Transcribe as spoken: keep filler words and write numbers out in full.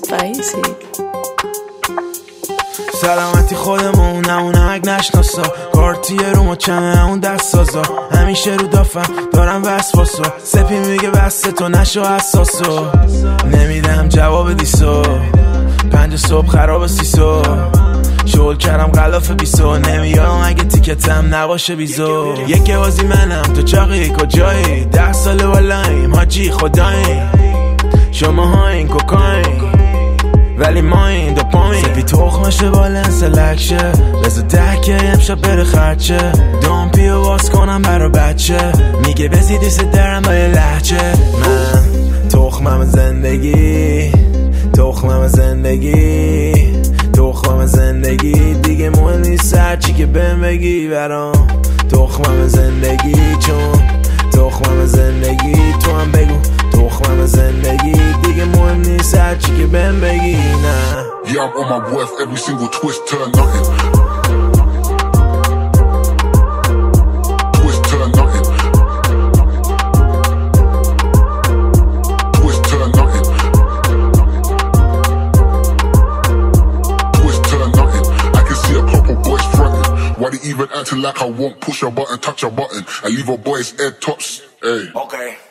فایزی سلامتی خودمون نمونک نشناسا کارتیه رو مچمه اون دست سازا همیشه رو دافم دارم وسواسا سپی میگه بسته تو نشو حساسو نمیدم جواب دیسو پنج صبح خراب سیسو شغل کردم غلاف بیسو نمیام اگه تیکتم نباشه بیزو یک بازی منم تو چاقی کجایی ده ساله والاییم حاجی خدایی شما ها این کوکاین ولی ما این دوپامین سپی تخمشه بالن سلکشه بزا ده که امشب بره خرچه دوم پیو باز کنم برا بچه میگه بزیدی سه درم با یه لحچه من تخمم زندگی تخمم زندگی تخمم زندگی دیگه مهم نیست هرچی که بهم بگی برام تخمم زندگی چون تخمم زندگی تو هم بگو تخمم زندگی دیگه مهم نیست هرچی که بهم بگی نه Yeah, I'm on my worth, every single twist turn nothing. Twist turn nothing. Twist turn nothing. Twist turn nothing. I can see a couple boys fronting. Why they even acting like I won't push a button, touch a button, and leave a boy's head tops? Hey. Okay.